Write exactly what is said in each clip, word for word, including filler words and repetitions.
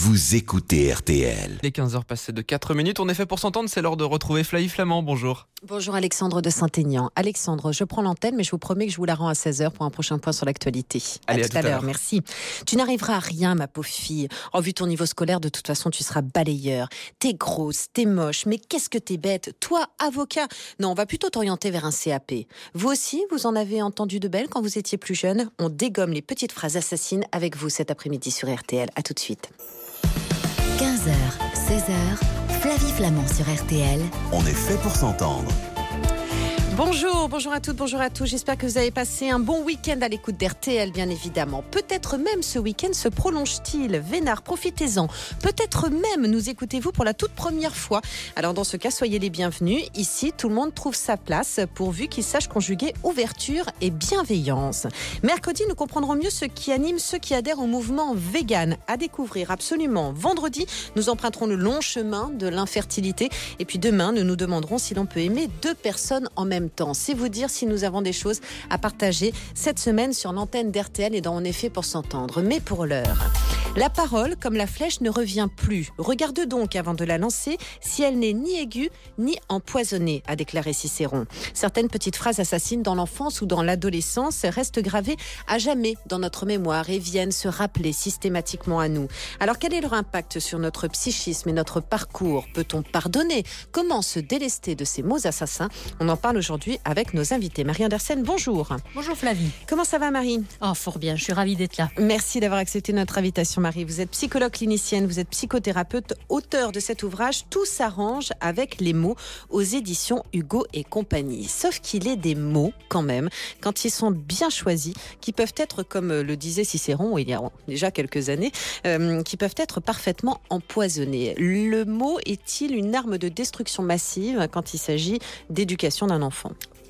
vous écoutez R T L. Les quinze heures passées de quatre minutes, on est fait pour s'entendre, c'est l'heure de retrouver Flavie Flamand, bonjour. Bonjour Alexandre de Saint-Aignan. Alexandre, je prends l'antenne, mais je vous promets que je vous la rends à seize heures pour un prochain point sur l'actualité. Allez, à tout à l'heure, merci. Tu n'arriveras à rien, ma pauvre fille. Oh, vu ton niveau scolaire, de toute façon, tu seras balayeur. T'es grosse, t'es moche, mais qu'est-ce que t'es bête. Toi, avocat. Non, on va plutôt t'orienter vers un C A P. Vous aussi, vous en avez entendu de belles quand vous étiez plus jeune. On dégomme les petites phrases assassines avec vous cet après-midi sur R T L. À tout de suite. quinze heures, seize heures, Flavie Flamand sur R T L. On est fait pour s'entendre. Bonjour, bonjour à toutes, bonjour à tous. J'espère que vous avez passé un bon week-end à l'écoute d'R T L, bien évidemment. Peut-être même ce week-end se prolonge-t-il. Vénard, profitez-en. Peut-être même nous écoutez-vous pour la toute première fois. Alors dans ce cas, soyez les bienvenus. Ici, tout le monde trouve sa place, pourvu qu'il sache conjuguer ouverture et bienveillance. Mercredi, nous comprendrons mieux ce qui anime ceux qui adhèrent au mouvement vegan. À découvrir absolument. Vendredi, nous emprunterons le long chemin de l'infertilité. Et puis demain, nous nous demanderons si l'on peut aimer deux personnes en même temps. C'est vous dire si nous avons des choses à partager cette semaine sur l'antenne d'R T L et dans On est fait pour s'entendre. Mais pour l'heure, la parole, comme la flèche, ne revient plus. Regarde donc avant de la lancer si elle n'est ni aiguë ni empoisonnée, a déclaré Cicéron. Certaines petites phrases assassines dans l'enfance ou dans l'adolescence restent gravées à jamais dans notre mémoire et viennent se rappeler systématiquement à nous. Alors quel est leur impact sur notre psychisme et notre parcours? Peut-on pardonner? Comment se délester de ces mots assassins? On en parle aujourd'hui avec nos invités. Marie Andersen, bonjour. Bonjour Flavie. Comment ça va Marie? Oh, fort bien, je suis ravie d'être là. Merci d'avoir accepté notre invitation Marie. Vous êtes psychologue clinicienne, vous êtes psychothérapeute, auteur de cet ouvrage Tout s'arrange avec les mots aux éditions Hugo et compagnie. Sauf qu'il est des mots quand même, quand ils sont bien choisis, qui peuvent être, comme le disait Cicéron il y a déjà quelques années, euh, qui peuvent être parfaitement empoisonnés. Le mot est-il une arme de destruction massive quand il s'agit d'éducation d'un enfant?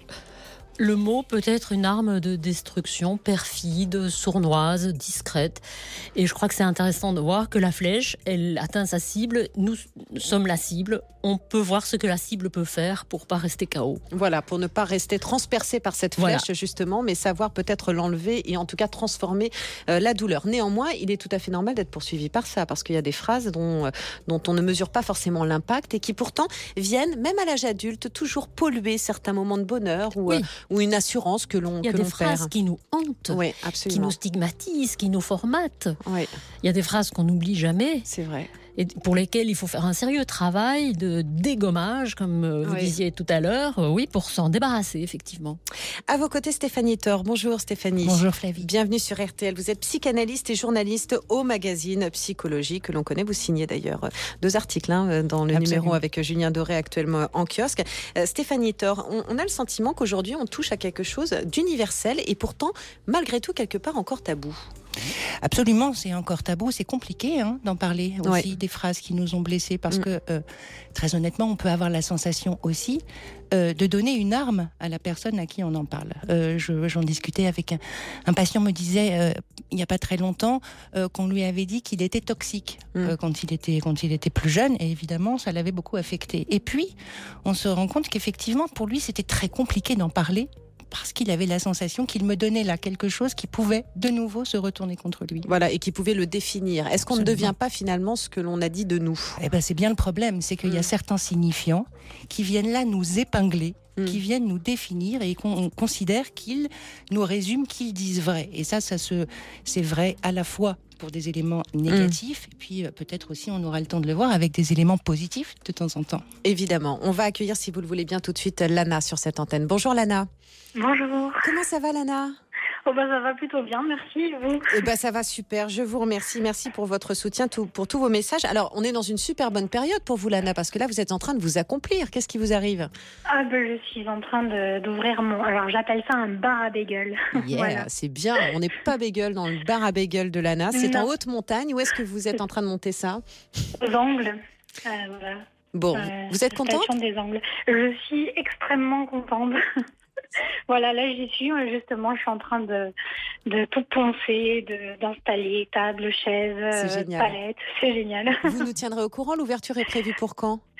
Le mot peut être une arme de destruction perfide, sournoise, discrète. Et je crois que c'est intéressant de voir que la flèche, elle atteint sa cible. Nous sommes la cible. On peut voir ce que la cible peut faire pour pas rester K O. Voilà, pour ne pas rester transpercé par cette flèche, voilà. Justement, mais savoir peut-être l'enlever et en tout cas transformer euh, la douleur. Néanmoins, il est tout à fait normal d'être poursuivi par ça, parce qu'il y a des phrases dont, euh, dont on ne mesure pas forcément l'impact et qui pourtant viennent, même à l'âge adulte, toujours polluer certains moments de bonheur ou, oui. euh, ou une assurance que l'on, Il y a que des l'on phrases perd. qui nous hantent, Oui, qui absolument. nous stigmatisent, qui nous formatent. Oui, Il y a des phrases qu'on n'oublie jamais. c'est vrai. Et pour lesquels il faut faire un sérieux travail de dégommage, comme euh, vous Oui. disiez tout à l'heure, euh, oui, pour s'en débarrasser, effectivement. À vos côtés, Stéphanie Thor. Bonjour Stéphanie. Bonjour Flavie. Bienvenue sur R T L. Vous êtes psychanalyste et journaliste au magazine Psychologie que l'on connaît. Vous signez d'ailleurs deux articles hein, dans le Absolument. numéro avec Julien Doré actuellement en kiosque. Euh, Stéphanie Thor, on, on a le sentiment qu'aujourd'hui on touche à quelque chose d'universel et pourtant malgré tout quelque part encore tabou. Absolument, c'est encore tabou, c'est compliqué hein, d'en parler aussi, Ouais. des phrases qui nous ont blessés, parce Mm. que euh, très honnêtement, on peut avoir la sensation aussi euh, de donner une arme à la personne à qui on en parle. Euh, je, j'en discutais avec un, un patient, me disait euh, il n'y a pas très longtemps euh, qu'on lui avait dit qu'il était toxique Mm. euh, quand il était quand il était plus jeune, et évidemment ça l'avait beaucoup affecté. Et puis on se rend compte qu'effectivement pour lui c'était très compliqué d'en parler, parce qu'il avait la sensation qu'il me donnait là quelque chose qui pouvait de nouveau se retourner contre lui. Voilà, et qui pouvait le définir. Est-ce qu'on ne Absolument. devient pas finalement ce que l'on a dit de nous? Eh ben, c'est bien le problème, c'est qu'il y a Mm. certains signifiants qui viennent là nous épingler, Mm. qui viennent nous définir et qu'on considère qu'ils nous résument, qu'ils disent vrai. Et ça, ça se, c'est vrai à la fois pour des éléments négatifs, et puis euh, peut-être aussi, on aura le temps de le voir, avec des éléments positifs de temps en temps. Évidemment. On va accueillir, si vous le voulez bien, tout de suite Lana sur cette antenne. Bonjour Lana. Bonjour. Comment ça va Lana? Oh bah ça va plutôt bien, merci. Vous? Eh ben, ça va super, je vous remercie. Merci pour votre soutien, tout, pour tous vos messages. Alors, on est dans une super bonne période pour vous, Lana, parce que là, vous êtes en train de vous accomplir. Qu'est-ce qui vous arrive? Ah ben je suis en train de, d'ouvrir mon... Alors j'appelle ça un bar à bagel. Yeah, Voilà. c'est bien. On n'est pas bagel dans le bar à bagel de Lana. C'est en Non. haute montagne. Où est-ce que vous êtes en train de monter ça? Aux angles. Euh, voilà. Bon, Euh, vous êtes contente? station des angles. Je suis extrêmement contente. Voilà, là j'y suis. Justement, je suis en train de, de tout poncer, de, d'installer table, chaise, C'est euh, génial. palette. C'est génial. Vous nous tiendrez au courant. L'ouverture est prévue pour quand?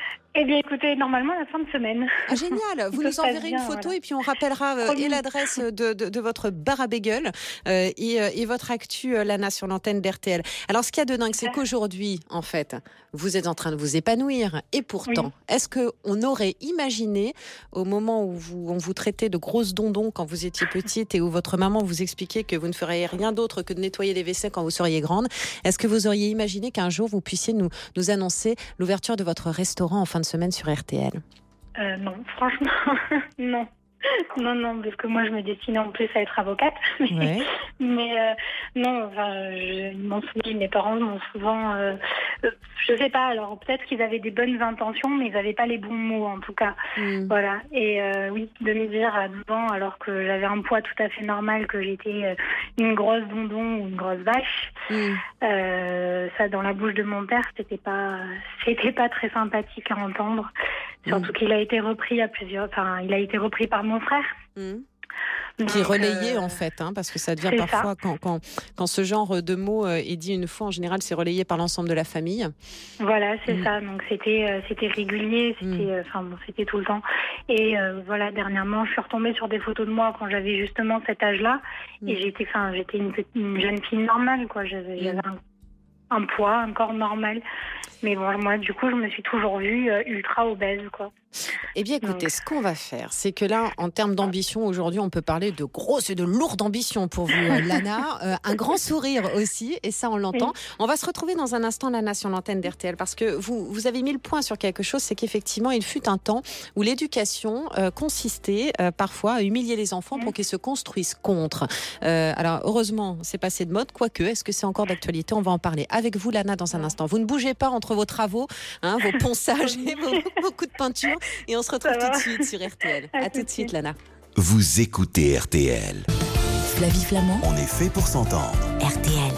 Eh bien, écoutez, normalement, la fin de semaine. Ah, génial. Vous Tout nous se passe enverrez une bien, photo voilà. et puis on rappellera euh, Promis. et l'adresse de, de, de votre bar à bagel euh, et, euh, et votre actu, euh, Lana, sur l'antenne d'R T L. Alors, ce qu'il y a de dingue, c'est qu'aujourd'hui, en fait, vous êtes en train de vous épanouir. Et pourtant, Oui. est-ce qu'on aurait imaginé, au moment où vous, on vous traitait de grosses dondons quand vous étiez petite et où votre maman vous expliquait que vous ne feriez rien d'autre que de nettoyer les W C quand vous seriez grande, est-ce que vous auriez imaginé qu'un jour, vous puissiez nous, nous annoncer l'ouverture de votre restaurant en fin de semaine sur R T L ? Euh, non, franchement, non. Non, non, parce que moi, je me destinais en plus à être avocate. Mais, Ouais. mais euh, non, enfin, je, ils m'ont souvent, mes parents m'ont souvent... Euh, euh, je sais pas, alors peut-être qu'ils avaient des bonnes intentions, mais ils n'avaient pas les bons mots, en tout cas. Mm. Voilà. Et euh, oui, de me dire à douze ans, alors que j'avais un poids tout à fait normal, que j'étais euh, une grosse dondon ou une grosse vache, Mm. euh, ça, dans la bouche de mon père, c'était pas, c'était pas très sympathique à entendre. Surtout Mm. qu'il a été repris à plusieurs, enfin, il a été repris par mon frère. Mm. Donc, Qui est relayé euh, en fait, hein, parce que ça devient c'est parfois, quand, quand, quand ce genre de mot euh, est dit une fois, en général, c'est relayé par l'ensemble de la famille. Voilà, c'est Mm. ça. Donc c'était, euh, c'était régulier, c'était, Mm. euh, enfin bon, c'était tout le temps. Et euh, voilà, dernièrement, je suis retombée sur des photos de moi quand j'avais justement cet âge-là, Mm. et j'étais, enfin, j'étais une, petite- une jeune fille normale, quoi. J'avais, Mm. j'avais un, un poids, un corps normal. Mais bon, moi, du coup, je me suis toujours vue euh, ultra obèse, quoi. Eh bien, écoutez, Donc. ce qu'on va faire, c'est que là, en termes d'ambition, aujourd'hui, on peut parler de grosses et de lourdes ambitions pour vous, euh, Lana. Euh, un grand sourire aussi, et ça, on l'entend. Oui. On va se retrouver dans un instant, Lana, sur l'antenne d'R T L, parce que vous, vous avez mis le point sur quelque chose, c'est qu'effectivement, il fut un temps où l'éducation euh, consistait euh, parfois à humilier les enfants pour qu'ils se construisent contre. Euh, alors, heureusement, c'est passé de mode, quoique, est-ce que c'est encore d'actualité? On va en parler avec vous, Lana, dans un instant. Vous ne bougez pas entre vos travaux, hein, vos ponçages et vos, vos coups de peinture, et on se retrouve Ça tout va. de suite sur R T L. À À tout tout de de suite, suite. Lana. Vous écoutez R T L. Flavie Flamand, On est fait pour s'entendre. R T L.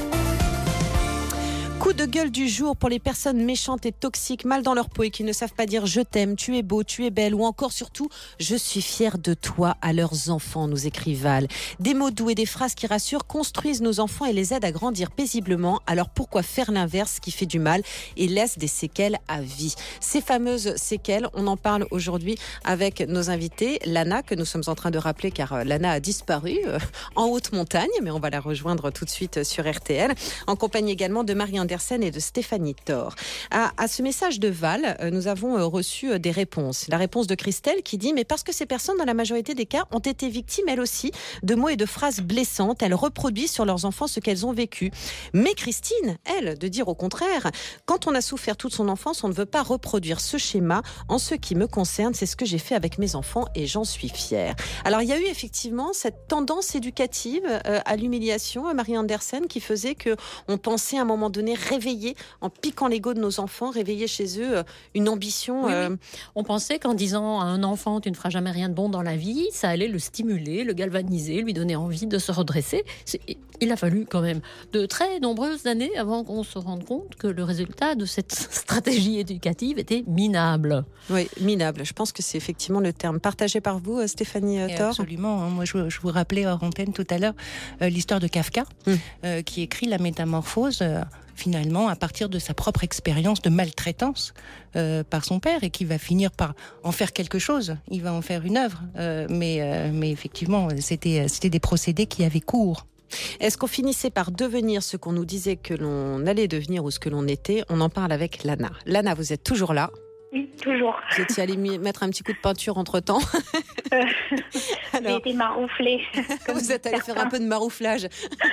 Coup de gueule du jour pour les personnes méchantes et toxiques, mal dans leur peau et qui ne savent pas dire je t'aime, tu es beau, tu es belle ou encore surtout je suis fière de toi à leurs enfants, nous écrit Val. Des mots doux et des phrases qui rassurent construisent nos enfants et les aident à grandir paisiblement. Alors pourquoi faire l'inverse qui fait du mal et laisse des séquelles à vie? Ces fameuses séquelles, on en parle aujourd'hui avec nos invités. Lana, que nous sommes en train de rappeler car Lana a disparu euh, en haute montagne, mais on va la rejoindre tout de suite sur R T L, en compagnie également de Marie Andersen et de Stéphanie Thor. À, à ce message de Val, euh, nous avons euh, reçu euh, des réponses. La réponse de Christelle qui dit « Mais parce que ces personnes, dans la majorité des cas, ont été victimes, elles aussi, de mots et de phrases blessantes. Elles reproduisent sur leurs enfants ce qu'elles ont vécu. » Mais Christine, elle, de dire au contraire « Quand on a souffert toute son enfance, on ne veut pas reproduire ce schéma. En ce qui me concerne, c'est ce que j'ai fait avec mes enfants et j'en suis fière. » Alors, il y a eu effectivement cette tendance éducative euh, à l'humiliation, à Marie Andersen, qui faisait que on pensait à un moment donné réveiller, en piquant l'ego de nos enfants, réveiller chez eux euh, une ambition. Oui, euh, oui. On pensait qu'en disant à un enfant tu ne feras jamais rien de bon dans la vie, ça allait le stimuler, le galvaniser, lui donner envie de se redresser. C'est- Il a fallu quand même de très nombreuses années avant qu'on se rende compte que le résultat de cette stratégie éducative était minable. Oui, minable. Je pense que c'est effectivement le terme partagé par vous, euh, Stéphanie euh, Et Thor. absolument. hein. Moi, je, je vous rappelais hors antenne tout à l'heure euh, l'histoire de Kafka, Mm. euh, qui écrit La Métamorphose, euh, finalement, à partir de sa propre expérience de maltraitance euh, par son père, et qui va finir par en faire quelque chose. Il va en faire une œuvre. Euh, mais, euh, mais effectivement, c'était, c'était des procédés qui avaient cours. Est-ce qu'on finissait par devenir ce qu'on nous disait que l'on allait devenir ou ce que l'on était? On en parle avec Lana. Lana, vous êtes toujours là. Oui, toujours. Vous étiez allée mi- mettre un petit coup de peinture entre-temps. Euh, J'ai Alors, été marouflée. comme vous êtes allé faire un peu de marouflage.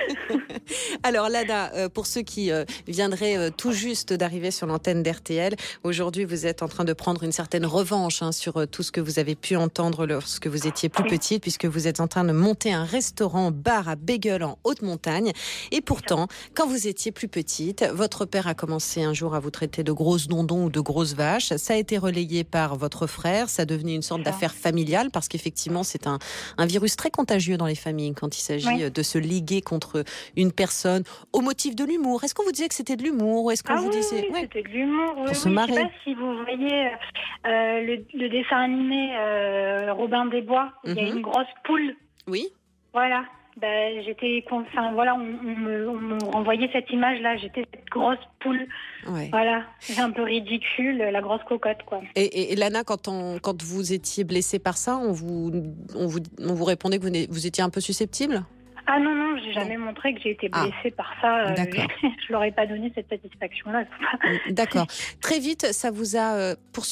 Alors Lana, euh, pour ceux qui euh, viendraient euh, tout juste d'arriver sur l'antenne d'R T L, aujourd'hui vous êtes en train de prendre une certaine revanche hein, sur euh, tout ce que vous avez pu entendre lorsque vous étiez plus petite, puisque vous êtes en train de monter un restaurant bar à bagel en haute montagne. Et pourtant, quand vous étiez plus petite, votre père a commencé un jour à vous traiter de grosses dondons ou de grosses vaches. Ça a été relayé par votre frère. Ça devenait une sorte d'affaire familiale parce qu'effectivement, c'est un, un virus très contagieux dans les familles quand il s'agit Oui. de se liguer contre une personne au motif de l'humour. Est-ce qu'on vous disait que c'était de l'humour ou est-ce qu'on Ah vous oui, disait oui, Ouais. c'était de l'humour. Oui, Pour oui, se je marrer. sais pas si vous voyez euh, le, le dessin animé euh, Robin des Bois. où Il y a Mhm. une grosse poule. Oui. Voilà. Ben, j'étais, enfin voilà, on, on, me, on me renvoyait cette image-là. J'étais cette grosse poule. Ouais. Voilà, c'est un peu ridicule, la grosse cocotte, quoi. Et, et, et Lana, quand, on, quand vous étiez blessée par ça, on vous, on vous, on vous répondait que vous, vous étiez un peu susceptible ? Ah non, non, j'ai jamais non. montré que j'ai été blessée ah. par ça. Euh, D'accord. Je leur ai pas donné cette satisfaction-là. D'accord. Très vite, ça vous a euh, poursuivi ?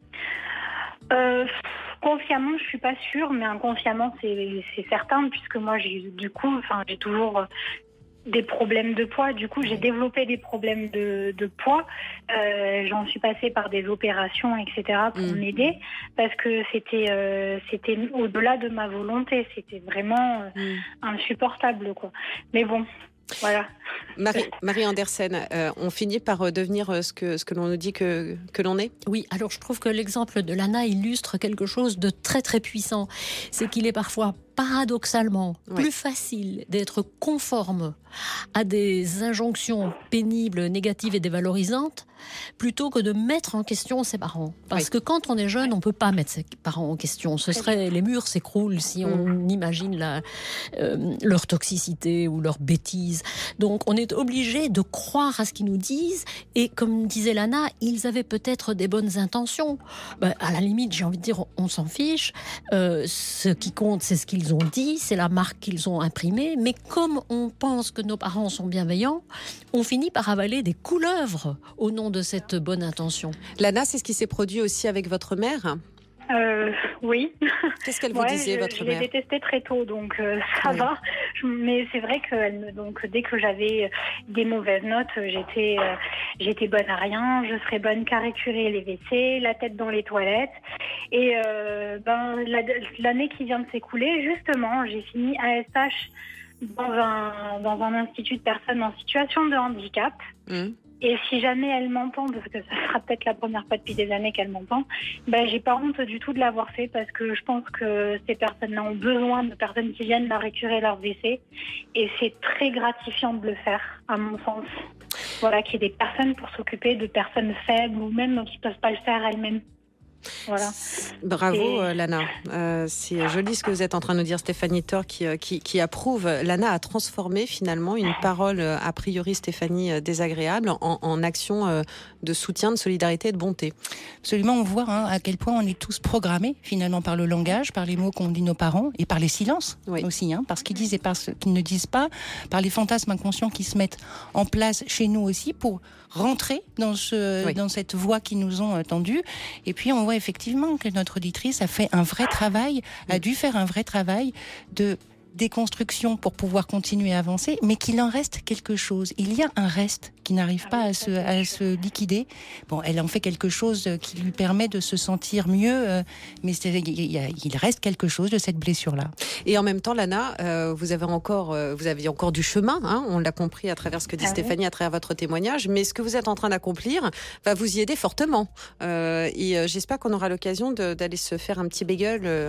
euh, Consciemment, je suis pas sûre, mais inconsciemment, c'est, c'est certain, puisque moi, j'ai du coup, enfin, j'ai toujours des problèmes de poids. Du coup, j'ai développé des problèmes de, de poids. Euh, j'en suis passée par des opérations, et cetera, pour mmh. m'aider, parce que c'était, euh, c'était au-delà de ma volonté. C'était vraiment euh, mmh. insupportable, quoi. Mais bon. Voilà. Marie, Marie Andersen, euh, on finit par devenir euh, ce que, ce que l'on nous dit que, que l'on est ? Oui, alors je trouve que l'exemple de Lana illustre quelque chose de très très puissant. C'est qu'il est parfois paradoxalement oui. plus facile d'être conforme à des injonctions pénibles, négatives et dévalorisantes plutôt que de mettre en question ses parents. Parce oui. que quand on est jeune, on ne peut pas mettre ses parents en question. Ce serait, les murs s'écroulent si on mmh. imagine la, euh, leur toxicité ou leur bêtise. Donc on est obligé de croire à ce qu'ils nous disent. Et comme disait Lana, ils avaient peut-être des bonnes intentions. Ben, à la limite, j'ai envie de dire, on s'en fiche. Euh, ce qui compte, c'est ce qu'ils ont dit, c'est la marque qu'ils ont imprimée. Mais comme on pense que nos parents sont bienveillants, on finit par avaler des couleuvres au nom de cette bonne intention. Lana, c'est ce qui s'est produit aussi avec votre mère ? Euh, oui. Qu'est-ce qu'elle vous ouais, disait, je, votre je mère ? Je l'ai détestée très tôt, donc euh, ça oui. va. Je, mais c'est vrai que donc, dès que j'avais des mauvaises notes, j'étais, euh, j'étais bonne à rien. Je serais bonne qu'à récurer les W C, la tête dans les toilettes. Et euh, ben, la, l'année qui vient de s'écouler, justement, j'ai fini A S H dans un, dans un institut de personnes en situation de handicap. Mmh. Et si jamais elle m'entend, parce que ça sera peut-être la première fois depuis des années qu'elle m'entend, ben j'ai pas honte du tout de l'avoir fait, parce que je pense que ces personnes-là ont besoin de personnes qui viennent leur récurer leur W C, et c'est très gratifiant de le faire, à mon sens. Voilà, qu'il y ait des personnes pour s'occuper de personnes faibles ou même qui peuvent pas le faire elles-mêmes. Voilà. Bravo et... Lana, euh, c'est joli ce que vous êtes en train de nous dire, Stéphanie Thor qui, qui, qui approuve. Lana a transformé finalement une parole a priori Stéphanie désagréable en, en action de soutien, de solidarité et de bonté. Absolument, on voit hein, à quel point on est tous programmés finalement par le langage, par les mots qu'ont dit nos parents et par les silences oui. aussi, hein, par ce qu'ils disent et par ce qu'ils ne disent pas, par les fantasmes inconscients qui se mettent en place chez nous aussi pour rentrer dans, ce, oui. dans cette voie qu'ils nous ont tendue. Et puis on voit effectivement que notre auditrice a fait un vrai travail, a dû faire un vrai travail de déconstruction pour pouvoir continuer à avancer, mais qu'il en reste quelque chose. Il y a un reste qui n'arrive pas à se, à se liquider. Bon, elle en fait quelque chose qui lui permet de se sentir mieux, mais c'est, il, y a, il reste quelque chose de cette blessure-là. Et en même temps, Lana, euh, vous avez encore, euh, vous avez encore du chemin, hein, on l'a compris à travers ce que dit ah Stéphanie, oui. à travers votre témoignage, mais ce que vous êtes en train d'accomplir va vous y aider fortement. Euh, et euh, j'espère qu'on aura l'occasion de, d'aller se faire un petit bagel euh,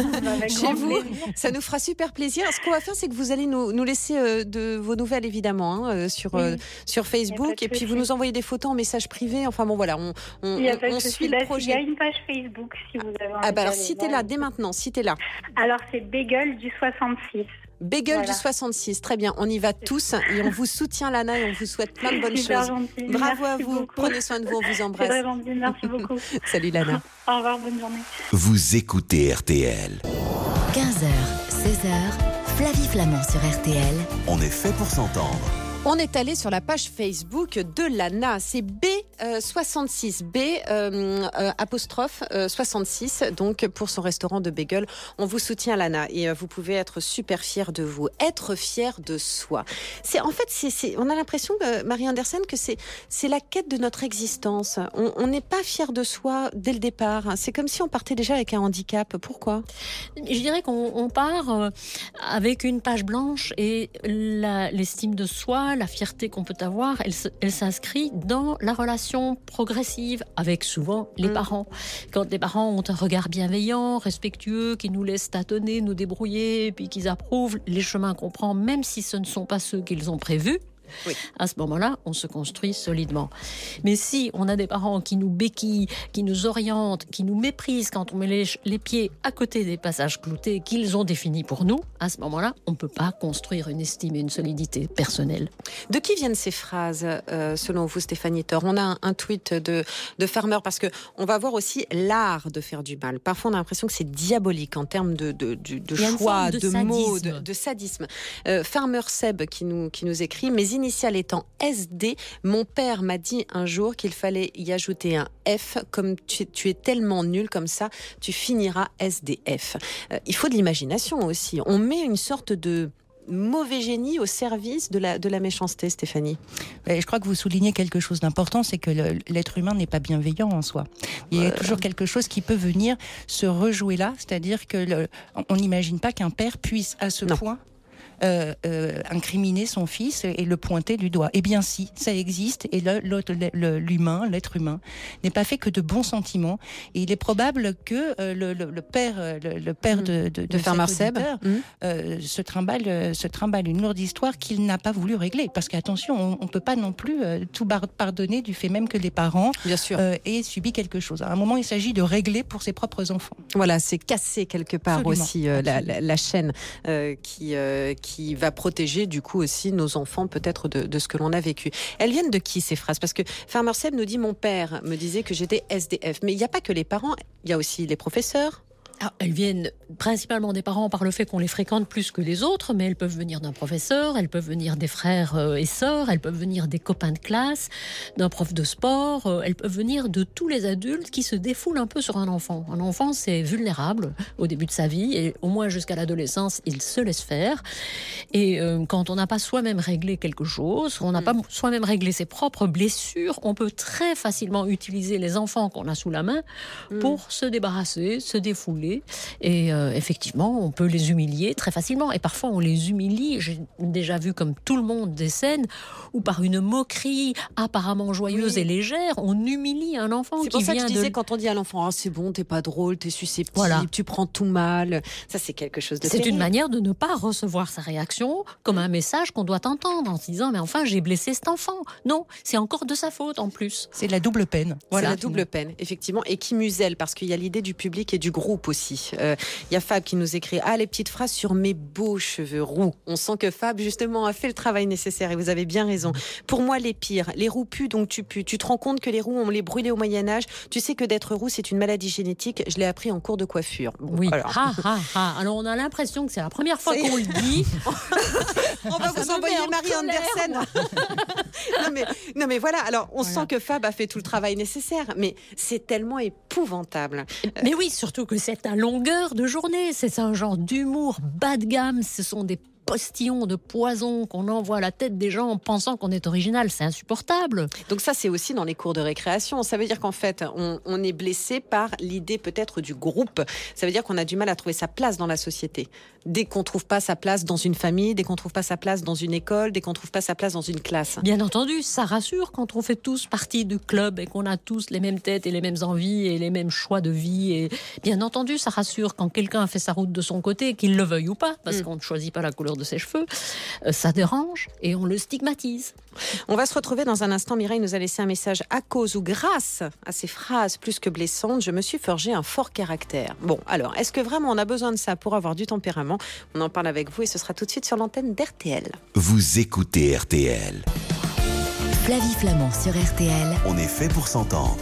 chez vous. Plaisir. Ça nous fera super plaisir. Ce qu'on va faire, c'est que vous allez nous, nous laisser euh, de vos nouvelles, évidemment, hein, euh, sur, oui. euh, sur Facebook. Et puis, vous nous envoyez des photos en message privé. Enfin, bon, voilà, on, on, on, on suit le projet. Il y a une page Facebook, si vous avez envie. Ah, bah alors, citez-la dès maintenant, citez-la. Alors, c'est Bagel du soixante-six. Bagel voilà. du soixante-six, très bien. On y va tous et on vous soutient, Lana, et on vous souhaite plein de bonnes Super choses. Gentil. Bravo Merci à vous. Beaucoup. Prenez soin de vous, on vous embrasse. C'est très gentil, merci beaucoup. Salut, Lana. Au revoir, bonne journée. Vous écoutez R T L. quinze heures, seize heures. Flavie Flamand sur R T L. On est fait pour s'entendre. On est allé sur la page Facebook de Lana. C'est B soixante-six, B euh, euh, apostrophe euh, soixante-six, donc pour son restaurant de bagel. On vous soutient, Lana, et euh, vous pouvez être super fiers de vous, être fiers de soi. C'est en fait, c'est, c'est, on a l'impression, euh, Marie Andersen, que c'est c'est la quête de notre existence. On n'est pas fiers de soi dès le départ. C'est comme si on partait déjà avec un handicap. Pourquoi ? Je dirais qu'on on part euh, avec une page blanche et la, l'estime de soi, la fierté qu'on peut avoir, elle, elle s'inscrit dans la relation progressive avec souvent les mmh. parents. Quand les parents ont un regard bienveillant, respectueux, qui nous laissent tâtonner, nous débrouiller, puis qu'ils approuvent les chemins qu'on prend, même si ce ne sont pas ceux qu'ils ont prévus, Oui. À ce moment-là, on se construit solidement. Mais si on a des parents qui nous béquillent, qui nous orientent, qui nous méprisent quand on met les, les pieds à côté des passages cloutés qu'ils ont définis pour nous, à ce moment-là, on ne peut pas construire une estime et une solidité personnelle. De qui viennent ces phrases, euh, selon vous, Stéphanie Thor? On a un, un tweet de, de Farmer, parce que on va voir aussi l'art de faire du mal. Parfois, on a l'impression que c'est diabolique en termes de, de, de, de choix, de, de mots, de, de sadisme. Euh, Farmer Seb qui nous, qui nous écrit « Mes initiales étant S D, mon père m'a dit un jour qu'il fallait y ajouter un F. Comme tu, tu es tellement nul comme ça, tu finiras S D F. Euh, » Il faut de l'imagination aussi. On met une sorte de mauvais génie au service de la, de la méchanceté, Stéphanie. Je crois que vous soulignez quelque chose d'important, c'est que le, l'être humain n'est pas bienveillant en soi. Il y a euh... toujours quelque chose qui peut venir se rejouer là, c'est-à-dire que le, on n'imagine pas qu'un père puisse à ce non. point Euh, euh, incriminer son fils et le pointer du doigt. Eh bien si, ça existe, et le, l'autre, le, l'humain, l'être humain, n'est pas fait que de bons sentiments, et il est probable que euh, le, le, le père, le, le père mmh. de, de, de, de Farmer Seb mmh. euh, se trimballe, se trimballe une lourde histoire qu'il n'a pas voulu régler, parce qu'attention, on ne peut pas non plus euh, tout pardonner du fait même que les parents Bien sûr. Euh, aient subi quelque chose. À un moment, il s'agit de régler pour ses propres enfants. Voilà, c'est casser quelque part Absolument. aussi euh, la, la, la chaîne euh, qui, euh, qui qui va protéger du coup aussi nos enfants peut-être de, de ce que l'on a vécu. Elles viennent de qui ces phrases? Parce que Farmer Seb nous dit mon père me disait que j'étais S D F. Mais il n'y a pas que les parents, il y a aussi les professeurs. Ah, elles viennent principalement des parents par le fait qu'on les fréquente plus que les autres, mais elles peuvent venir d'un professeur, elles peuvent venir des frères et sœurs, elles peuvent venir des copains de classe, d'un prof de sport, elles peuvent venir de tous les adultes qui se défoulent un peu sur un enfant. Un enfant, c'est vulnérable au début de sa vie, et au moins jusqu'à l'adolescence, il se laisse faire. Et euh, quand on n'a pas soi-même réglé quelque chose, on n'a pas soi-même réglé ses propres blessures, on peut très facilement utiliser les enfants qu'on a sous la main pour mmh. se débarrasser, se défouler. Et euh, effectivement, on peut les humilier très facilement. Et parfois, on les humilie. J'ai déjà vu, comme tout le monde, des scènes où, par une moquerie apparemment joyeuse oui. et légère, on humilie un enfant c'est qui pour ça vient que je disais, de... quand on dit à l'enfant oh, « c'est bon, t'es pas drôle, t'es susceptible, voilà. tu prends tout mal », ça, c'est quelque chose de C'est terrible. une manière de ne pas recevoir sa réaction comme un message qu'on doit entendre en se disant « mais enfin, j'ai blessé cet enfant ». Non, c'est encore de sa faute en plus. C'est la double peine. Voilà, c'est la double peine, effectivement, et qui muselle, parce qu'il y a l'idée du public et du groupe aussi. Il euh, y a Fab qui nous écrit « Ah, les petites phrases sur mes beaux cheveux roux ». On sent que Fab, justement, a fait le travail nécessaire, et vous avez bien raison. Pour moi, les pires, les roux puent, donc tu pues. Tu te rends compte que les roux, on les brûlait au Moyen-Âge. Tu sais que d'être roux, c'est une maladie génétique. Je l'ai appris en cours de coiffure. Bon, oui, alors. Ha, ha, ha. Alors on a l'impression que c'est la première fois qu'on le dit. On va vous envoyer Marie Andersen. non, mais, non mais voilà, alors on voilà. sent que Fab a fait tout le travail nécessaire, mais c'est tellement épouvantable. Mais oui, surtout que c'est à longueur de journée, c'est un genre d'humour bas de gamme, ce sont des postillons de poison qu'on envoie à la tête des gens en pensant qu'on est original, c'est insupportable. Donc ça, c'est aussi dans les cours de récréation. Ça veut dire qu'en fait, on, on est blessé par l'idée peut-être du groupe. Ça veut dire qu'on a du mal à trouver sa place dans la société. Dès qu'on trouve pas sa place dans une famille, dès qu'on trouve pas sa place dans une école, dès qu'on trouve pas sa place dans une classe. Bien entendu, ça rassure quand on fait tous partie du club et qu'on a tous les mêmes têtes et les mêmes envies et les mêmes choix de vie. Et bien entendu, ça rassure quand quelqu'un a fait sa route de son côté, qu'il le veuille ou pas, parce mmh. qu'on ne choisit pas la couleur de ses cheveux. Euh, ça dérange et on le stigmatise. On va se retrouver dans un instant. Mireille nous a laissé un message. À cause ou grâce à ces phrases plus que blessantes, je me suis forgé un fort caractère. Bon, alors, est-ce que vraiment on a besoin de ça pour avoir du tempérament? On en parle avec vous et ce sera tout de suite sur l'antenne d'R T L. Vous écoutez R T L. Flavie Flamand sur R T L. On est fait pour s'entendre.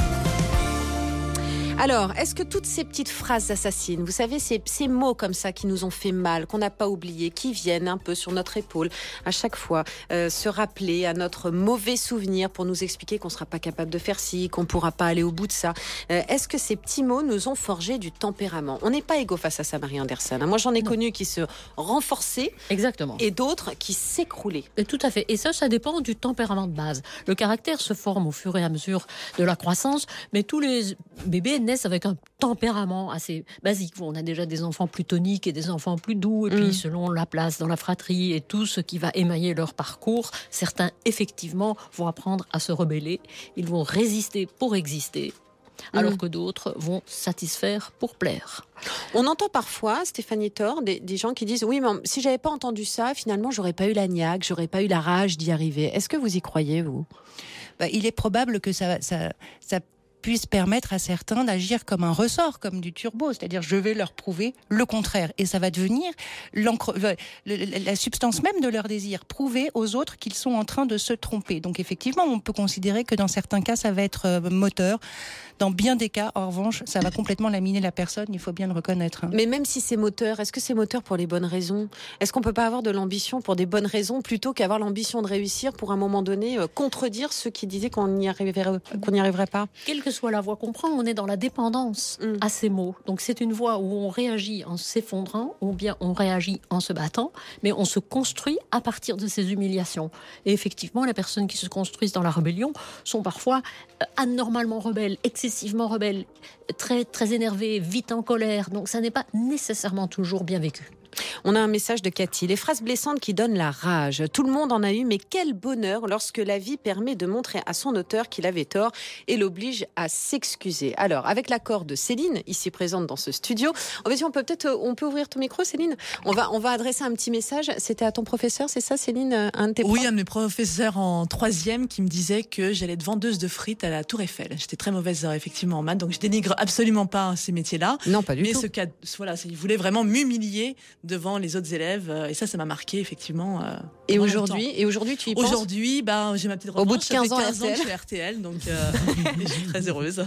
Alors, est-ce que toutes ces petites phrases assassines, vous savez, ces, ces mots comme ça qui nous ont fait mal, qu'on n'a pas oubliés, qui viennent un peu sur notre épaule à chaque fois, euh, se rappeler à notre mauvais souvenir pour nous expliquer qu'on ne sera pas capable de faire ci, qu'on ne pourra pas aller au bout de ça. Euh, est-ce que ces petits mots nous ont forgé du tempérament? On n'est pas égaux face à ça, Marie Andersen. Moi, j'en ai non. connu qui se renforçaient. Exactement. Et d'autres qui s'écroulaient. Et tout à fait. Et ça, ça dépend du tempérament de base. Le caractère se forme au fur et à mesure de la croissance, mais tous les bébés naissent avec un tempérament assez basique. On a déjà des enfants plus toniques et des enfants plus doux, et mmh. puis selon la place dans la fratrie et tout ce qui va émailler leur parcours, certains effectivement vont apprendre à se rebeller, ils vont résister pour exister. alors Mmh. que d'autres vont satisfaire pour plaire. On entend parfois, Stéphanie Thor, des, des gens qui disent « Oui, mais si j'avais pas entendu ça, finalement, j'aurais pas eu la niaque, j'aurais pas eu la rage d'y arriver. » Est-ce que vous y croyez, vous ? Bah, il est probable que ça, ça, ça puisse permettre à certains d'agir comme un ressort, comme du turbo, c'est-à-dire je vais leur prouver le contraire, et ça va devenir la substance même de leur désir, prouver aux autres qu'ils sont en train de se tromper. Donc effectivement, on peut considérer que dans certains cas, ça va être moteur. Dans bien des cas, en revanche, ça va complètement laminer la personne, il faut bien le reconnaître. Mais même si c'est moteur, est-ce que c'est moteur pour les bonnes raisons ? Est-ce qu'on peut pas avoir de l'ambition pour des bonnes raisons plutôt qu'avoir l'ambition de réussir pour, à un moment donné, euh, contredire ceux qui disaient qu'on n'y arriverait, qu'on n'y arriverait pas ? Quelle que soit la voie qu'on prend, on est dans la dépendance Mm. à ces mots. Donc c'est une voie où on réagit en s'effondrant ou bien on réagit en se battant, mais on se construit à partir de ces humiliations. Et effectivement, les personnes qui se construisent dans la rébellion sont parfois anormalement rebelles, excessivement rebelles, très, très énervées, vite en colère. Donc ça n'est pas nécessairement toujours bien vécu. On a un message de Cathy. Les phrases blessantes qui donnent la rage. Tout le monde en a eu, mais quel bonheur lorsque la vie permet de montrer à son auteur qu'il avait tort et l'oblige à s'excuser. Alors, avec l'accord de Céline, ici présente dans ce studio, on peut peut-être, on peut ouvrir ton micro, Céline. On va, on va adresser un petit message. C'était à ton professeur, c'est ça, Céline, un de tes profs ? Oui, un de mes professeurs en troisième qui me disait que j'allais être vendeuse de frites à la Tour Eiffel. J'étais très mauvaise, effectivement, en maths, donc je dénigre absolument pas ces métiers-là. Non, pas du mais tout. Ce cas, voilà, il voulait vraiment m'humilier devant les autres élèves, et ça, ça m'a marqué effectivement. Euh, et aujourd'hui, et aujourd'hui, tu y penses ? Aujourd'hui, bah, j'ai ma petite revanche. Au bout de quinze ans, quinze ans que je suis R T L, donc euh, je suis très heureuse.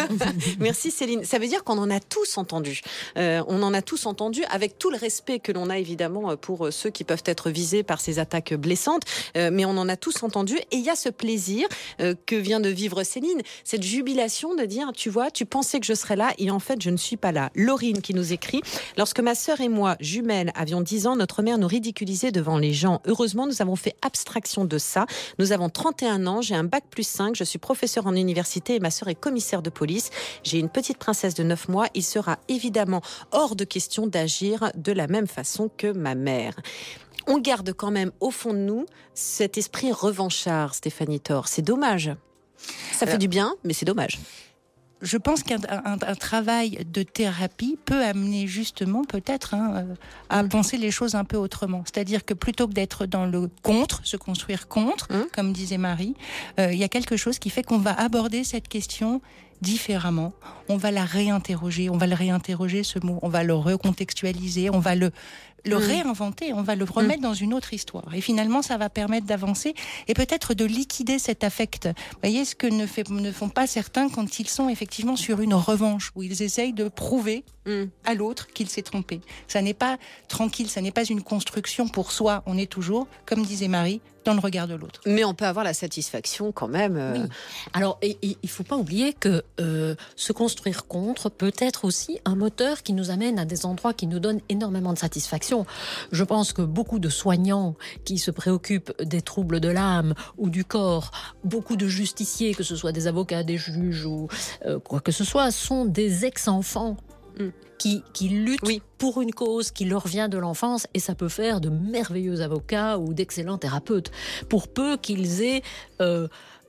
Merci Céline. Ça veut dire qu'on en a tous entendu. Euh, on en a tous entendu, avec tout le respect que l'on a évidemment pour ceux qui peuvent être visés par ces attaques blessantes, euh, mais on en a tous entendu. Et il y a ce plaisir euh, que vient de vivre Céline, cette jubilation de dire, tu vois, tu pensais que je serais là, et en fait, je ne suis pas là. Laurine qui nous écrit, lorsque ma sœur et moi, jumelles, avions dix ans, notre mère nous ridiculisait devant les gens. Heureusement, nous avons fait abstraction de ça. Nous avons trente et un ans, j'ai un bac plus cinq, je suis professeure en université et ma sœur est commissaire de police. J'ai une petite princesse de neuf mois. Il sera évidemment hors de question d'agir de la même façon que ma mère. On garde quand même au fond de nous cet esprit revanchard, Stéphanie Thor. C'est dommage. Ça fait Alors, du bien, mais c'est dommage. Je pense qu'un un, un travail de thérapie peut amener justement peut-être hein, à mmh. penser les choses un peu autrement. C'est-à-dire que plutôt que d'être dans le contre, se construire contre, mmh. comme disait Marie, euh, il y a quelque chose qui fait qu'on va aborder cette question différemment. On va la réinterroger, on va le réinterroger ce mot, on va le recontextualiser, on va le le mmh. réinventer, on va le remettre mmh. dans une autre histoire. Et finalement, ça va permettre d'avancer et peut-être de liquider cet affect. Vous voyez ce que ne, fait, ne font pas certains quand ils sont effectivement sur une revanche, où ils essayent de prouver mmh. à l'autre qu'il s'est trompé. Ça n'est pas tranquille, ça n'est pas une construction pour soi. On est toujours, comme disait Marie, dans le regard de l'autre. Mais on peut avoir la satisfaction quand même. Euh... Oui. Alors, et, et, il ne faut pas oublier que euh, se construire contre peut être aussi un moteur qui nous amène à des endroits qui nous donnent énormément de satisfaction. Je pense que beaucoup de soignants qui se préoccupent des troubles de l'âme ou du corps, beaucoup de justiciers, que ce soit des avocats, des juges ou euh, quoi que ce soit, sont des ex-enfants. Mm. Qui, qui luttent oui. pour une cause qui leur vient de l'enfance, et ça peut faire de merveilleux avocats ou d'excellents thérapeutes, pour peu qu'ils aient euh,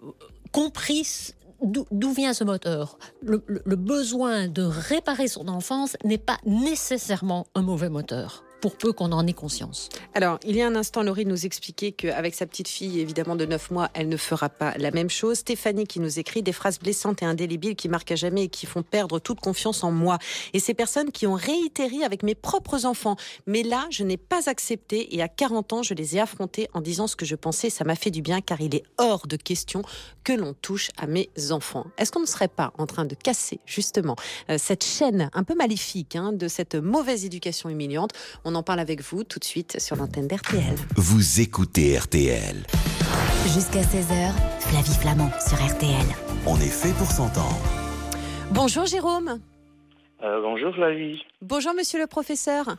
compris d'où, d'où vient ce moteur. Le, le, le besoin de réparer son enfance n'est pas nécessairement un mauvais moteur, pour peu qu'on en ait conscience. Alors, il y a un instant, Laurie nous expliquait qu'avec sa petite fille, évidemment de neuf mois, elle ne fera pas la même chose. Stéphanie qui nous écrit des phrases blessantes et indélébiles qui marquent à jamais et qui font perdre toute confiance en moi. Et ces personnes qui ont réitéré avec mes propres enfants. Mais là, je n'ai pas accepté et à quarante ans, je les ai affrontés en disant ce que je pensais. Ça m'a fait du bien car il est hors de question que l'on touche à mes enfants. Est-ce qu'on ne serait pas en train de casser justement euh, cette chaîne un peu maléfique hein, de cette mauvaise éducation humiliante ? On en parle avec vous tout de suite sur l'antenne d'R T L. Vous écoutez R T L. Jusqu'à seize heures, Flavie Flamand sur R T L. On est fait pour s'entendre. Bonjour Jérôme. Euh, bonjour Flavie. Bonjour monsieur le professeur.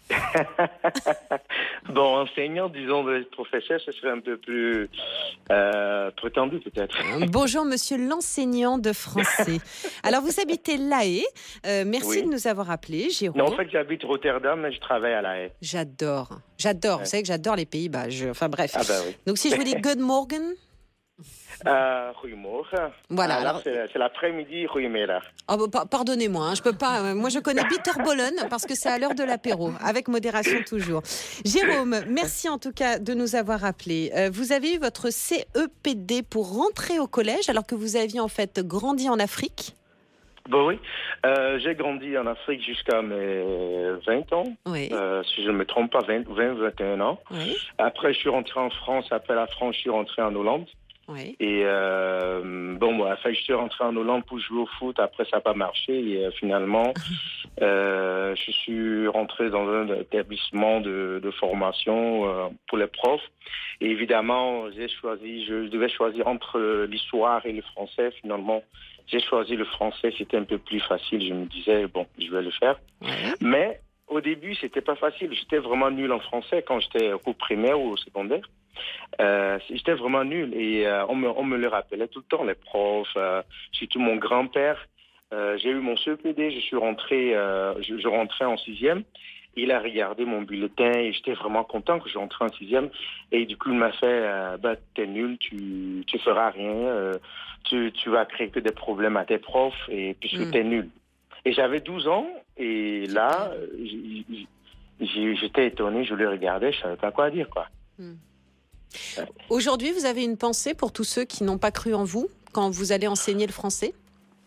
Bon, enseignant, disons, de professeur, ce serait un peu plus euh, prétendu peut-être. Bonjour monsieur l'enseignant de français. Alors vous habitez La Haye, euh, merci oui. de nous avoir appelés, Jérôme. Non, en fait j'habite Rotterdam, mais je travaille à La Haye. J'adore, j'adore, ouais. Vous savez que j'adore les Pays-Bas, je... enfin bref. Ah bah oui. Donc si je vous dis good morning. Euh, Rumour. Voilà, Alors, alors- c'est, c'est l'après-midi, Ruimera. Oh, bah, pa- pardonnez-moi, hein, je peux pas. euh, Moi, je connais Bitterbollen parce que c'est à l'heure de l'apéro, avec modération toujours. Jérôme, merci en tout cas de nous avoir appelés. Euh, vous avez eu votre C E P D pour rentrer au collège alors que vous aviez en fait grandi en Afrique. Bon, oui. Euh, j'ai grandi en Afrique jusqu'à mes vingt ans. Oui. Euh, si je ne me trompe pas, vingt, vingt, vingt et un ans. Oui. Après, je suis rentré en France. Après la France, je suis rentré en Hollande. Oui. Et euh, bon, moi, enfin, je suis rentré en Hollande pour jouer au foot. Après, ça n'a pas marché. Et euh, finalement, euh, je suis rentré dans un établissement de, de formation euh, pour les profs. Et évidemment, j'ai choisi, je devais choisir entre l'histoire et le français. Finalement, j'ai choisi le français. C'était un peu plus facile. Je me disais, bon, je vais le faire. Oui. Mais au début, c'était pas facile. J'étais vraiment nul en français quand j'étais au primaire ou au secondaire. Euh, j'étais vraiment nul et euh, on, me, on me le rappelait tout le temps, les profs, euh, surtout mon grand-père. Euh, j'ai eu mon C E P D, je suis rentré, euh, je, je rentrais en sixième. Il a regardé mon bulletin et j'étais vraiment content que je rentrais en sixième. Et du coup, il m'a fait, euh, bah, t'es nul, tu, tu feras rien, euh, tu, tu vas créer que des problèmes à tes profs et puisque Mm. t'es nul. Et j'avais douze ans et là, euh, j'ai- j'ai- j'étais étonné, je le regardais, je savais pas quoi dire, quoi. Aujourd'hui, vous avez une pensée pour tous ceux qui n'ont pas cru en vous quand vous allez enseigner le français?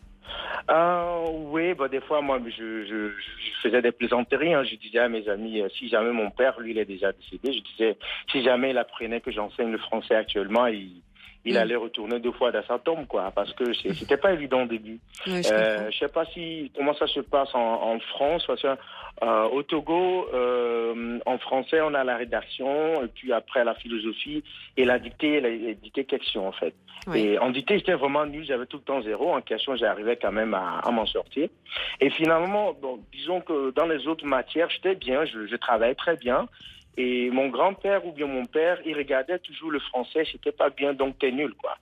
Euh, oui, bah, des fois, moi, je, je, je faisais des plaisanteries. Hein. Je disais à mes amis, euh, si jamais mon père, lui, il est déjà décédé, je disais, si jamais il apprenait que j'enseigne le français actuellement, il, il Mm. allait retourner deux fois dans sa tombe, quoi, parce que c'est- c'était pas évident au début. Oui, je Euh, comprends. je sais pas si comment ça se passe en, en France, parce que euh, au Togo, euh, en français, on a la rédaction, et puis après la philosophie et la dictée, la, la dictée question, en fait. Oui. Et en dictée, j'étais vraiment nul, j'avais tout le temps zéro. En question, j'arrivais quand même à, à m'en sortir. Et finalement, bon, disons que dans les autres matières, j'étais bien, je, je travaillais très bien. Et mon grand-père ou bien mon père, il regardait toujours le français, c'était pas bien, donc t'es nul, quoi.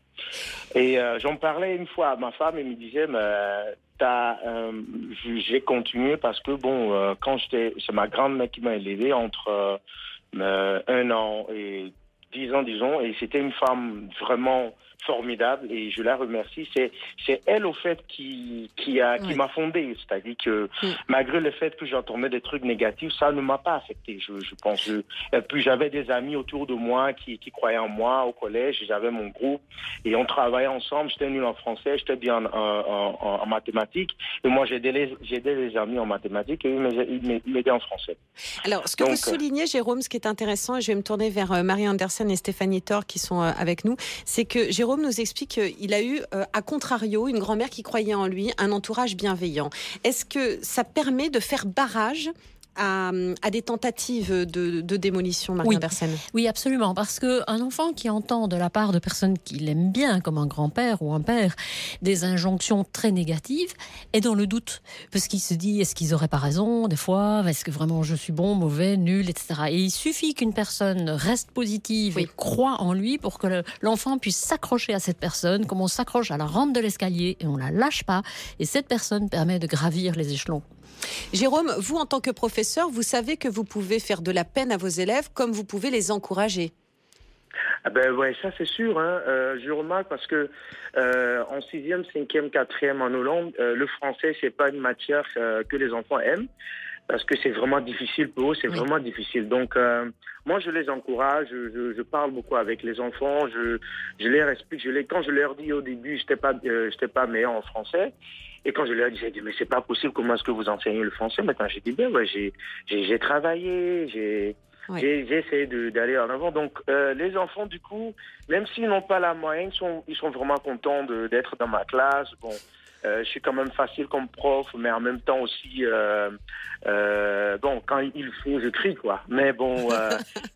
Et euh, j'en parlais une fois à ma femme, elle me disait, mais t'as, euh, j'ai continué parce que, bon, euh, quand j'étais, c'est ma grand-mère qui m'a élevé entre euh, un an et dix ans, disons, et c'était une femme vraiment formidable et je la remercie. C'est, c'est elle, au fait, qui, qui, a, qui Oui. m'a fondé. C'est-à-dire que Mm. malgré le fait que j'entendais des trucs négatifs, ça ne m'a pas affecté, je, je pense. Je- et puis j'avais des amis autour de moi qui, qui croyaient en moi au collège. J'avais mon groupe et on travaillait ensemble. J'étais nul en français, j'étais bien en, en, en, en mathématiques. Et moi, j'aidais les, j'aidais les amis en mathématiques et eux m'aidaient- ils m'aidaient en français. Alors, ce que Donc, vous soulignez, Jérôme, ce qui est intéressant, et je vais me tourner vers euh, Marie Anderson et Stéphanie Thor qui sont euh, avec nous, c'est que Jérôme nous explique qu'il a eu, euh, à contrario, une grand-mère qui croyait en lui, un entourage bienveillant. Est-ce que ça permet de faire barrage à, à des tentatives de, de démolition, Marie Oui. Anderson? Oui, absolument, parce qu'un enfant qui entend de la part de personnes qu'il aime bien, comme un grand-père ou un père, des injonctions très négatives, est dans le doute, parce qu'il se dit, est-ce qu'ils auraient pas raison, des fois, est-ce que vraiment je suis bon, mauvais, nul, et cetera. Et il suffit qu'une personne reste positive Oui. et croit en lui pour que le- l'enfant puisse s'accrocher à cette personne, comme on s'accroche à la rampe de l'escalier et on la lâche pas, et cette personne permet de gravir les échelons. Jérôme, vous, en tant que professeur, vous savez que vous pouvez faire de la peine à vos élèves comme vous pouvez les encourager. Ah ben ouais, ça c'est sûr. Hein. Euh, je remarque parce que euh, en sixième, cinquième, quatrième en Hollande, euh, le français c'est pas une matière euh, que les enfants aiment parce que c'est vraiment difficile pour eux, c'est Oui. vraiment difficile. Donc euh, moi je les encourage, je, je, je parle beaucoup avec les enfants, je, je leur explique, je les, quand je leur dis au début, j'étais pas, euh, j'étais pas meilleur en français. Et quand je leur dis, j'ai dit mais c'est pas possible, comment est-ce que vous enseignez le français? Maintenant j'ai dit ben ouais, j'ai, j'ai, j'ai travaillé, j'ai Oui. J'ai, j'ai essayé de, d'aller en avant. Donc, euh, les enfants, du coup, même s'ils n'ont pas la moyenne, ils sont, ils sont vraiment contents de, d'être dans ma classe. Bon, euh, je suis quand même facile comme prof, mais en même temps aussi, euh, euh, bon, quand il faut, je crie, quoi. Mais bon, euh,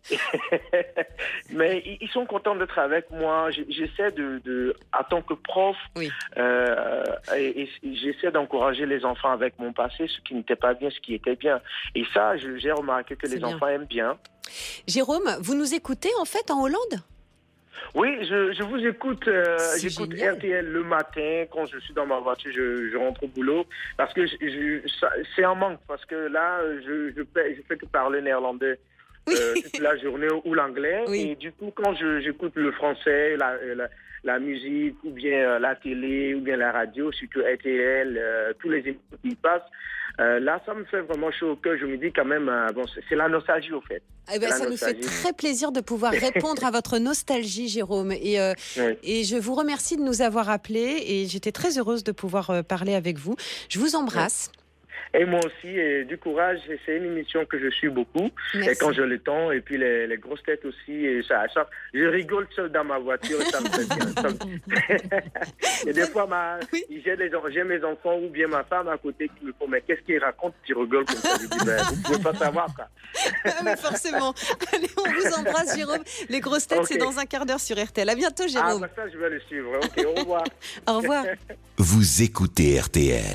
mais ils, ils sont contents d'être avec moi. J'- J'essaie de, de, en tant que prof, Oui. euh, et, et j'essaie d'encourager les enfants avec mon passé, ce qui n'était pas bien, ce qui était bien. Et ça, je- j'ai remarqué que C'est les bien. enfants aiment bien. Jérôme, vous nous écoutez en fait en Hollande? Oui, je, je vous écoute. euh, C'est j'écoute génial. R T L le matin quand je suis dans ma voiture, je, je rentre au boulot parce que je, je- ça- c'est un manque parce que là, je je, fais- je fais que parler néerlandais euh, toute la journée ou l'anglais Oui. et du coup quand je, j'écoute le français, la, la, la musique, ou bien euh, la télé, ou bien la radio, surtout R T L, euh, tous les émissions qui passent. Euh, là, ça me fait vraiment chaud au cœur. Je me dis quand même, euh, bon, c'est, c'est la nostalgie au fait. Eh ben, ça nous fait très plaisir de pouvoir répondre à votre nostalgie, Jérôme. Et, euh, oui. et je vous remercie de nous avoir appelés. Et j'étais très heureuse de pouvoir euh, parler avec vous. Je vous embrasse. Oui. Et moi aussi, et du courage, c'est une émission que je suis beaucoup. Merci. Et quand j'ai le temps, et puis les, les grosses têtes aussi, et ça, ça, je rigole seul dans ma voiture, et ça me fait bien. Et des fois, ma, oui. j'ai, les, j'ai mes enfants ou bien ma femme à côté qui me font, mais qu'est-ce qu'ils racontent? Tu rigoles comme ça. Je dis, ben, vous ne pouvez pas savoir, quoi. Mais forcément. Allez, on vous embrasse, Jérôme. Les grosses têtes, okay. C'est dans un quart d'heure sur R T L. À bientôt, Jérôme. Ah, bah ça, je vais le suivre. Ok, au revoir. Au revoir. Vous écoutez R T L.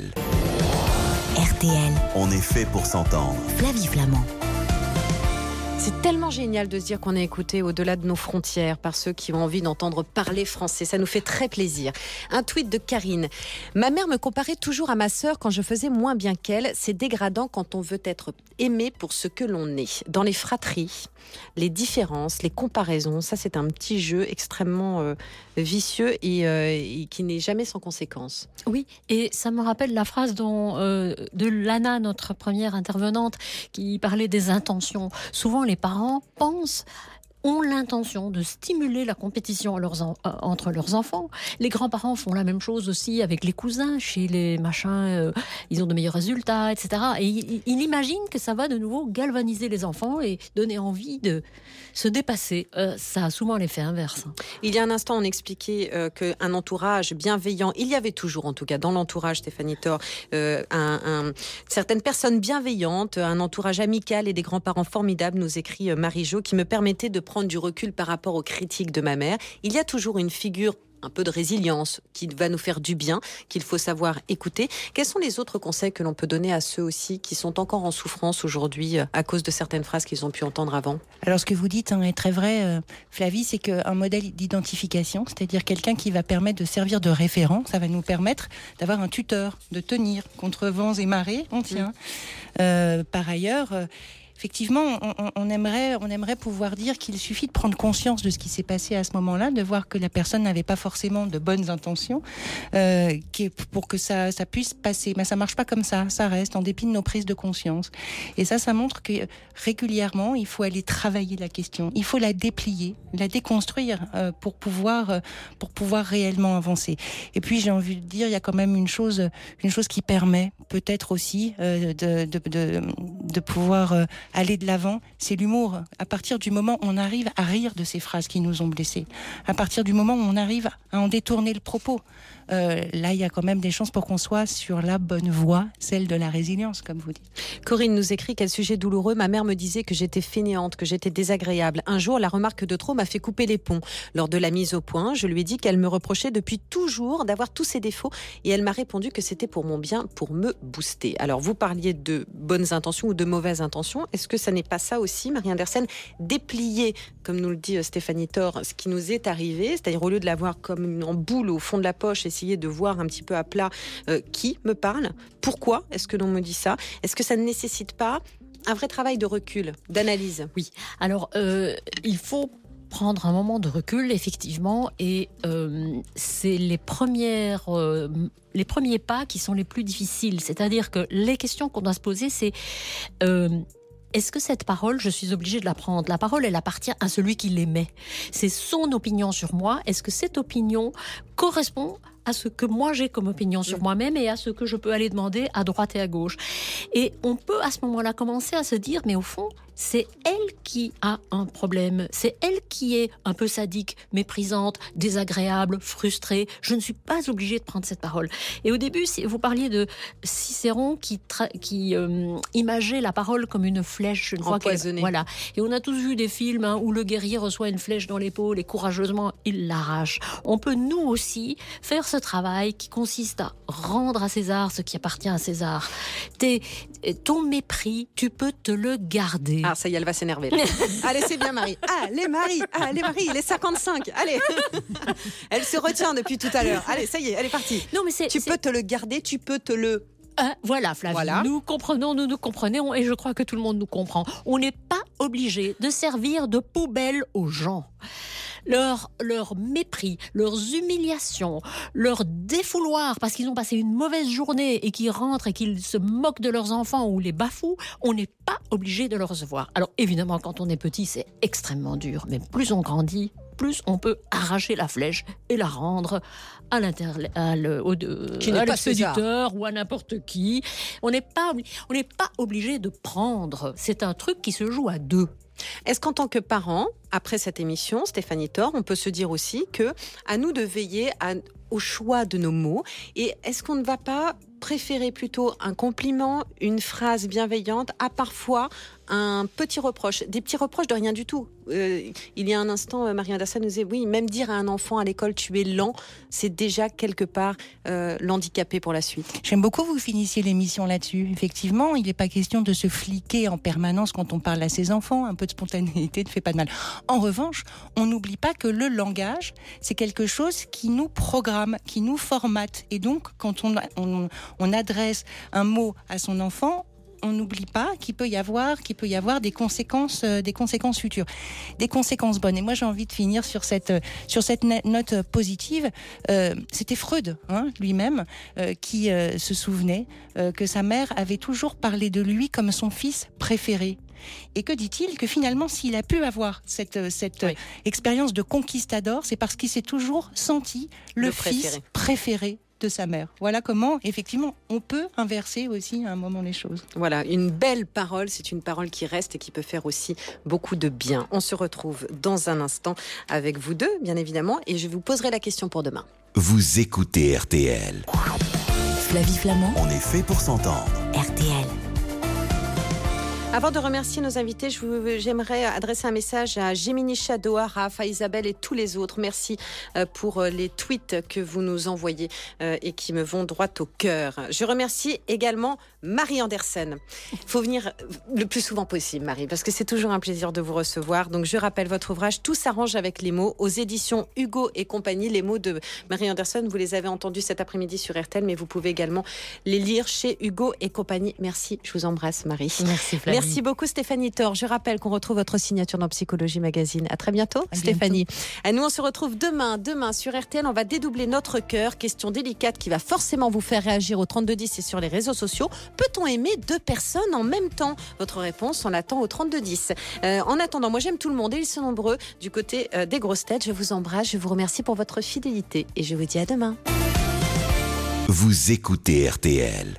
R T L. On est fait pour s'entendre. Flavie Flamand. C'est tellement génial de se dire qu'on est écouté au-delà de nos frontières par ceux qui ont envie d'entendre parler français. Ça nous fait très plaisir. Un tweet de Karine. Ma mère me comparait toujours à ma sœur quand je faisais moins bien qu'elle. C'est dégradant quand on veut être aimé pour ce que l'on est. Dans les fratries, les différences, les comparaisons, ça c'est un petit jeu extrêmement euh, vicieux et, euh, et qui n'est jamais sans conséquence. Oui, et ça me rappelle la phrase dont, euh, de Lana, notre première intervenante, qui parlait des intentions. Souvent les parents pensent, ont l'intention de stimuler la compétition leurs en, euh, entre leurs enfants. Les grands-parents font la même chose aussi avec les cousins, chez les machins, euh, ils ont de meilleurs résultats, et cetera. Et il, il imagine que ça va de nouveau galvaniser les enfants et donner envie de se dépasser. Euh, ça a souvent l'effet inverse. Il y a un instant, on expliquait euh, qu'un entourage bienveillant, il y avait toujours en tout cas dans l'entourage, Stéphanie Thor, euh, un, un, certaines personnes bienveillantes, un entourage amical et des grands-parents formidables, nous écrit euh, Marie-Jo, qui me permettait de prendre du recul par rapport aux critiques de ma mère. Il y a toujours une figure, un peu de résilience, qui va nous faire du bien, qu'il faut savoir écouter. Quels sont les autres conseils que l'on peut donner à ceux aussi qui sont encore en souffrance aujourd'hui à cause de certaines phrases qu'ils ont pu entendre avant? Alors ce que vous dites hein, est très vrai, euh, Flavie, c'est qu'un modèle d'identification, c'est-à-dire quelqu'un qui va permettre de servir de référent, ça va nous permettre d'avoir un tuteur, de tenir contre vents et marées, on tient. Mmh. Euh, par ailleurs, euh, effectivement, on, on, aimerait, on aimerait pouvoir dire qu'il suffit de prendre conscience de ce qui s'est passé à ce moment-là, de voir que la personne n'avait pas forcément de bonnes intentions, euh, pour que ça, ça puisse passer. Mais ça marche pas comme ça, ça reste en dépit de nos prises de conscience. Et ça, ça montre que régulièrement, il faut aller travailler la question, il faut la déplier, la déconstruire euh, pour pouvoir, euh, pour pouvoir réellement avancer. Et puis, j'ai envie de dire, il y a quand même une chose, une chose qui permet peut-être aussi euh, de, de, de, de pouvoir euh, aller de l'avant, c'est l'humour. À partir du moment où on arrive à rire de ces phrases qui nous ont blessés, à partir du moment où on arrive à en détourner le propos, euh, là, il y a quand même des chances pour qu'on soit sur la bonne voie, celle de la résilience, comme vous dites. Corinne nous écrit, quel sujet douloureux. Ma mère me disait que j'étais fainéante, que j'étais désagréable. Un jour, la remarque de trop m'a fait couper les ponts. Lors de la mise au point, je lui ai dit qu'elle me reprochait depuis toujours d'avoir tous ses défauts et elle m'a répondu que c'était pour mon bien, pour me booster. Alors, vous parliez de bonnes intentions ou de mauvaises intentions. Est-ce que ça n'est pas ça aussi, Marie Andersen, déplier, comme nous le dit Stéphanie Thor, ce qui nous est arrivé, c'est-à-dire au lieu de l'avoir comme en boule au fond de la poche, essayer de voir un petit peu à plat euh, qui me parle, pourquoi est-ce que l'on me dit ça, est-ce que ça ne nécessite pas un vrai travail de recul, d'analyse? Oui, alors euh, il faut prendre un moment de recul, effectivement, et euh, c'est les premières, euh, les premiers pas qui sont les plus difficiles. C'est-à-dire que les questions qu'on doit se poser, c'est euh, est-ce que cette parole, je suis obligée de la prendre? La parole, elle appartient à celui qui l'émet. C'est son opinion sur moi. Est-ce que cette opinion correspond à ce que moi j'ai comme opinion sur moi-même et à ce que je peux aller demander à droite et à gauche? Et on peut à ce moment-là commencer à se dire, mais au fond, c'est elle qui a un problème. C'est elle qui est un peu sadique, méprisante, désagréable, frustrée. Je ne suis pas obligée de prendre cette parole. Et au début, vous parliez de Cicéron qui, tra- qui euh, imageait la parole comme une flèche. Une fois empoisonnée. Voilà. Et on a tous vu des films hein, où le guerrier reçoit une flèche dans l'épaule et courageusement, il l'arrache. On peut nous aussi faire ce travail qui consiste à rendre à César ce qui appartient à César. T'es, ton mépris, tu peux te le garder. Ah, ça y est, elle va s'énerver. Là. Allez, c'est bien, Marie. Allez, Marie. Allez, Marie, il est cinquante-cinq. Allez. Elle se retient depuis tout à l'heure. Allez, ça y est, elle est partie. Non, mais c'est, tu c'est... peux te le garder, tu peux te le... Euh, voilà, Flavie, voilà. Nous comprenons, nous nous comprenons, et je crois que tout le monde nous comprend. On n'est pas obligé de servir de poubelle aux gens. leur, leur mépris, leurs humiliations, leur défouloir parce qu'ils ont passé une mauvaise journée et qu'ils rentrent et qu'ils se moquent de leurs enfants ou les bafouent, on n'est pas obligé de le recevoir. Alors évidemment, quand on est petit, c'est extrêmement dur, mais plus on grandit, plus on peut arracher la flèche et la rendre à l'inter- à le- au- de- Qui n'est à pas l'expéditeur ou à n'importe qui. On n'est pas, obli- on n'est pas obligé de prendre. C'est un truc qui se joue à deux. Est-ce qu'en tant que parent, après cette émission, Stéphanie Thor, on peut se dire aussi que à nous de veiller à, au choix de nos mots, et est-ce qu'on ne va pas préférer plutôt un compliment, une phrase bienveillante à parfois un petit reproche, des petits reproches de rien du tout. Euh, il y a un instant, Marie Anderson nous disait, oui, même dire à un enfant à l'école tu es lent, c'est déjà quelque part euh, l'handicaper pour la suite. J'aime beaucoup que vous finissiez l'émission là-dessus. Effectivement, il n'est pas question de se fliquer en permanence quand on parle à ses enfants. Un peu de spontanéité ne fait pas de mal. En revanche, on n'oublie pas que le langage, c'est quelque chose qui nous programme, qui nous formate. Et donc, quand on, on, on adresse un mot à son enfant, on n'oublie pas qu'il peut y avoir, qu'il peut y avoir des conséquences, euh, des conséquences futures, des conséquences bonnes. Et moi, j'ai envie de finir sur cette, sur cette note positive. Euh, c'était Freud, hein, lui-même, euh, qui euh, se souvenait euh, que sa mère avait toujours parlé de lui comme son fils préféré. Et que dit-il ? Que finalement, s'il a pu avoir cette, cette oui. expérience de conquistador, c'est parce qu'il s'est toujours senti le, Le fils préféré. préféré de sa mère. Voilà comment, effectivement, on peut inverser aussi à un moment les choses. Voilà, une belle parole, c'est une parole qui reste et qui peut faire aussi beaucoup de bien. On se retrouve dans un instant avec vous deux, bien évidemment, et je vous poserai la question pour demain. Vous écoutez R T L. Flavie Flamand, On est fait pour s'entendre. R T L. Avant de remercier nos invités, je vous, j'aimerais adresser un message à Gemini Shadow, à Raph, à Isabelle et tous les autres. Merci pour les tweets que vous nous envoyez et qui me vont droit au cœur. Je remercie également Marie Anderson. Il faut venir le plus souvent possible, Marie, parce que c'est toujours un plaisir de vous recevoir. Donc je rappelle votre ouvrage « Tout s'arrange avec les mots » aux éditions Hugo et compagnie. Les mots de Marie Anderson, vous les avez entendus cet après-midi sur R T L, mais vous pouvez également les lire chez Hugo et compagnie. Merci, je vous embrasse, Marie. Merci Flavie. Merci beaucoup Stéphanie Thor. Je rappelle qu'on retrouve votre signature dans Psychologie Magazine. À très bientôt, à Stéphanie. bientôt. Et nous, on se retrouve demain. Demain sur R T L, on va dédoubler notre cœur. Question délicate qui va forcément vous faire réagir au trente-deux dix et sur les réseaux sociaux. Peut-on aimer deux personnes en même temps ? Votre réponse, on l'attend au trente-deux dix. Euh, en attendant, moi j'aime tout le monde et ils sont nombreux. Du côté euh, des grosses têtes, je vous embrasse, je vous remercie pour votre fidélité et je vous dis à demain. Vous écoutez R T L.